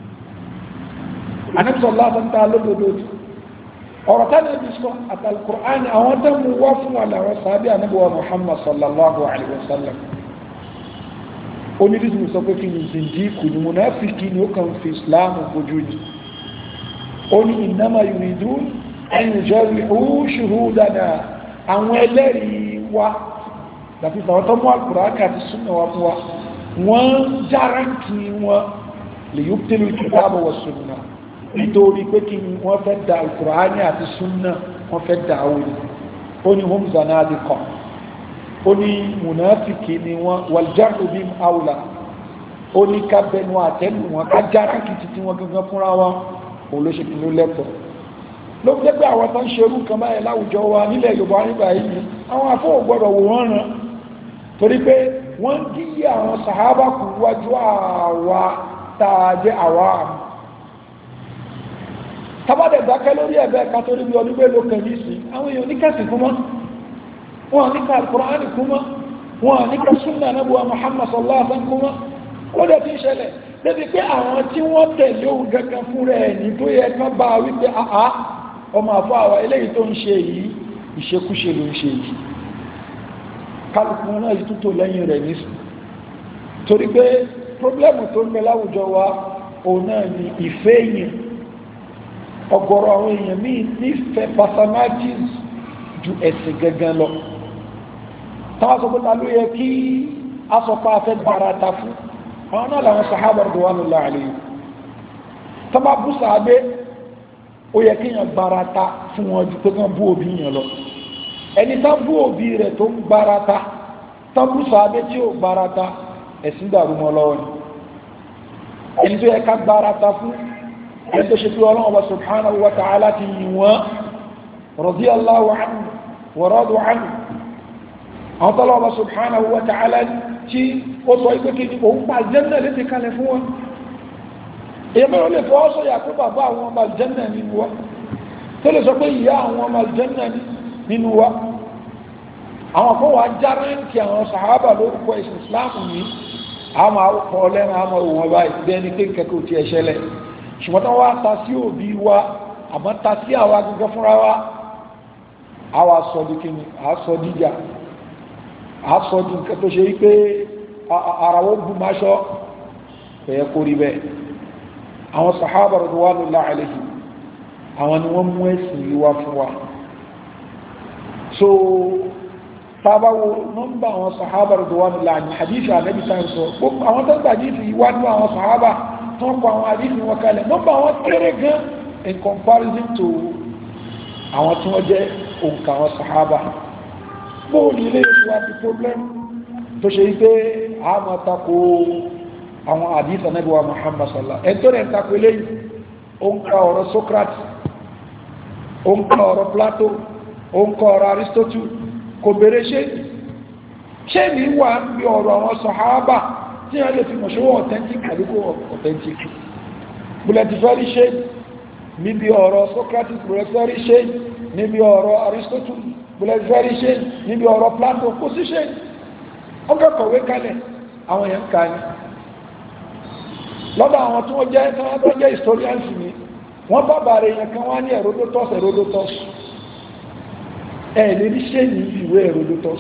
Ànábì sallallahu alaihi wasallam ta lódodo ní ọ̀rọ̀ tá Ànábì sọ àti al-Qur'ani àwọn tó mú wá fún àwọn sàhábà Ànábì wa Muhammad sallallahu alaihi wasallam onídìsí sọ pé kí ni zindiku ni munafiki ni ó kàn fi islam bojú ni ó ní innama yuridun an yujarihu shuhudana àwọn ẹlẹ́rìí wa láti sọ tó mú al-Qur'an àti súnà wa fún wa wọ́n járáǹkì wọn lè yubtilu al-kitaba wa súnà nítorí pé kí ni wọ́n fẹ́ da al-Qur'an àti súnà wọ́n fẹ́ da àwọn ó ní hum zanadiqa ó ní munafiki ni wọn wàljáàrù bí àwùlà ó ní ká bẹnu àtẹ́lù wọn ká jára kìtì tí wọn gangan fúnra wọn olóṣèlú ló lẹ́tọ̀ ló fi jẹ́ pé àwọn tó ń ṣerú kan báyìí láwùjọ wa nílẹ̀ Yorùbá nígbà yìí àwọn afọ́wò gbọ́dọ̀ wò wọ́n ràn torí pé wọ́n díyí àwọn sàhábà kù wájú àwa tààjẹ́ àwa àmì tábàdẹ̀ dákẹ́ lórí ẹ̀bẹ́ ká torí bí ọdún mélòó kan yìí sí àwọn èèyàn oníkẹ́sì fún mọ́ wọn ní ká alkùránì kúmọ́ wọn ní ká súnnà nábúwa Muhammad sallallahu alaihi wasallam kúmọ́ ó dẹ̀ ti ṣẹlẹ̀ débi pé àwọn tí wọ́n tẹ̀lé òun gangan fún rẹ̀ ní tó yẹ kán bá wípé àá ọmọ àfọ́ àwà eléyìí tó ń ṣe yìí ìṣekúṣe ló ń ṣe yìí kálùkù náà yìí tútò lẹ́yìn rẹ̀ ní torí pé pọ́blẹ́mù tó ń bẹ láwùjọ wa òun náà ni ìfẹ́ èèyàn ọ̀gọ̀rọ̀ àwọn èèyàn míì nífẹ̀ẹ́ personalities ju ẹ̀sìn gangan lọ táwọn sọ pé ta ló yẹ kí asọ̀pá afẹ́ gbarata fún àwọn náà làwọn sàhábà radiyallahu alayhim tó bá bú sàábé ó yẹ kí yàn gbarata fún wọn ju pé kán bú òbí yàn lọ ẹni tán bú òbí rẹ̀ tó ń gbarata tán bú sàábé tí ó gbarata ẹ̀sìn dàrú mọ́ lọ́wọ́ ni ẹni tó yẹ ká gbarata fún ẹni tó ṣe pé Ọlọ́run Ọba subhanahu wa ta'ala ti yìn wọ́n radiyallahu anhu wa radu anhu àwọn tọ́lọ́ Ọba subhanahu wa ta'ala tí ó sọ ipé kí ní òun pa aljanna lè ti kalẹ̀ fún wọn èyí mẹ́rin lè fọ́ sọ́yà pé bàbá àwọn ọmọ aljanna nínú wa tó lè sọ pé ìyá àwọn ọmọ aljanna nínú wa àwọn kan wà járáǹkì àwọn sàhábà lórúkọ ìsìn islamu ní àmà ọkọ̀ ọlẹ́rin àmà òun báyìí bẹ́ẹ̀ni pé kẹ́kọ̀ọ́ ti ẹ̀ṣẹ́lẹ̀ ṣùgbọ́n tán wá ta sí òbí wa àmọ́ ta sí àwa gẹ́gẹ́ fúnra wa àwa sọ di kíni àásọ díjà àásọ di nǹkan tó ṣe wípé ara wọn bú máṣọ ẹ̀yẹ kó rí bẹ́ẹ̀ àwọn sàhábà radiyallahu alayhim àwọn ni wọ́n mú ẹ̀sìn yìí wá fún wa so tábáwo nọ́mbà àwọn sàhábà radiyallahu alayhim hadith ànábì sáà sọ àwọn tó gbà hadith yìí wá ní àwọn sàhábà tó ń kọ àwọn hadith wọn kalẹ̀ nọ́mbà àwọn kéré gan in comparison to àwọn tí wọ́n jẹ́ òǹkà àwọn sàhábà bóòlù ilé ìṣòwò àti problem tó ṣe wípé a máa tako àwọn hadith ànábì wa Muhammad sallallahu ẹni tó rẹ̀ ń tako eléyìí ó ń ka ọ̀rọ̀ Socrates ó ń ka ọ̀rọ̀ Plato ó ń ka ọ̀rọ̀ Aristotle kò bèèrè ṣe ní wà ń bí ọ̀rọ̀ àwọn sàhábà tí wọ́n lè fi mọ̀ ṣówọ́ authentic àdúgbò authentic bulletifari ṣe níbi ọ̀rọ̀ Socrates bulletifari ṣe níbi ọ̀rọ̀ Aristotle bulletifari ṣe níbi ọ̀rọ̀ Plato kò sí ṣe ọgọ́ kọ̀wé kalẹ̀ àwọn èèyàn ká ní lọ́dọ̀ àwọn tí wọ́n jẹ́ historians ni wọ́n bá bàrẹ̀ èèyàn kan wá ní Herodotus lè rí ṣe ní ìwé Herodotus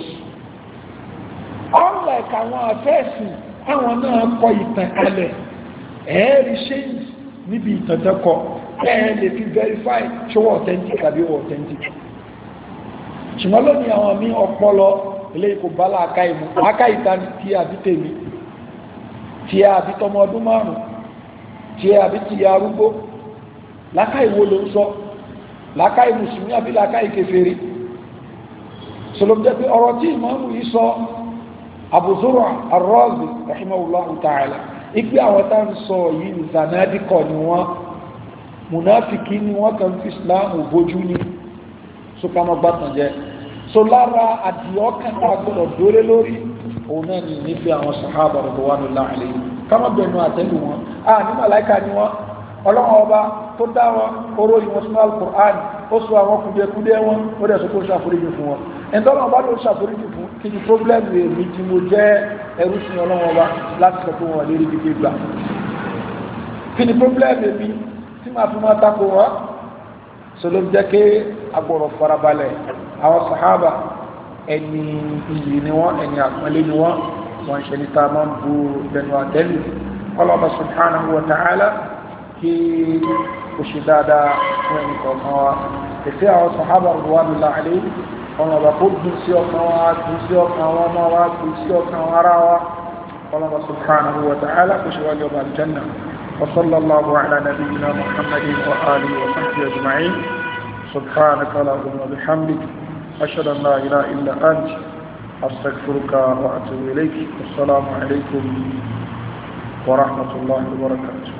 unlike àwọn afẹ́ẹ̀sì àwọn náà kọ ìtàn kalẹ̀ ẹ̀ẹ́rí ṣe níbi ìtàn tẹ́kọ lè fi verify ṣọwọ́ authentic àbí authentic ṣùgbọ́n lónìí àwọn mí ọpọlọ ilé ikò bá láàká ìta tí àbí tèmi tí àbí tọmọ ọdún márùn tí àbí tí arúgbó láká ìwó ló ń sọ láká ìmùsùlùmí àbí láká ìkèfèrí sọlọ́bí jẹ́ pé ọ̀rọ̀ tí ìmáàmù yìí sọ Abu Zur'a ar-Razi rahimahullahu ta'ala ipé àwọn tá ń sọ yìí zanadikọ̀ ni wọ́n munafiki ni wọ́n kan fi islamu bójú ní sókàmọ́ gbátàn jẹ́ so lára àdìọ́kàn agbọ́dọ̀ dóre lórí òun náà ni nífẹ́ àwọn sàhábà radiyallahu alayhim kama bẹ̀nu àtẹ́lù wọn ní màláìka ni wọ́n ọlọ́wọ́ ọba tó dá wọn oró ìwọ̀n sínú al-Qur'an ó sọ àwọn kùdẹ̀kùdẹ̀ wọn ó dẹ̀ sọ kó ṣàforíjì fún wọn ẹ̀ntọ́nà bá ló ṣàforíjì fún kí ni pọ́blẹ́mù èmi tí mo jẹ́ ẹrú sí ọlọ́wọ́ ọba láti sọ fún wọn lérí gbígbé gbà kí ni pọ́blẹ́mù èmi tí máa fi máa tako wọn sọ ló jẹ́ kí agbọ̀rọ̀ farabalẹ̀ àwọn sàhábà ẹni iyì ni wọ́n ẹni àpọ́nlé ni wọ́n ṣe ní ta máa ń bu bẹnu àtẹ́lù ọlọ́ba subhanahu wa ta'ala kí ó ṣe dáadáa fún ẹni kọ̀ọ̀kan wa ìfẹ́ àwọn sàhábà radiyallahu alayhim ọlọ́ba kó dùn sí ọkàn wa dùn sí ọkàn wa ọmọ wa dùn sí ọkàn ara wa ọlọ́ba subhanahu wa ta'ala kó ṣe wájú ọba aljanna wa sallallahu ala nabiyyina muhammadin wa alihi wa sahbihi ajma'in subhanaka allahumma wa bihamdik ashhadu an la ilaha illa ant astaghfiruka wa atubu ilayk assalamu alaykum wa rahmatullahi wa barakatuh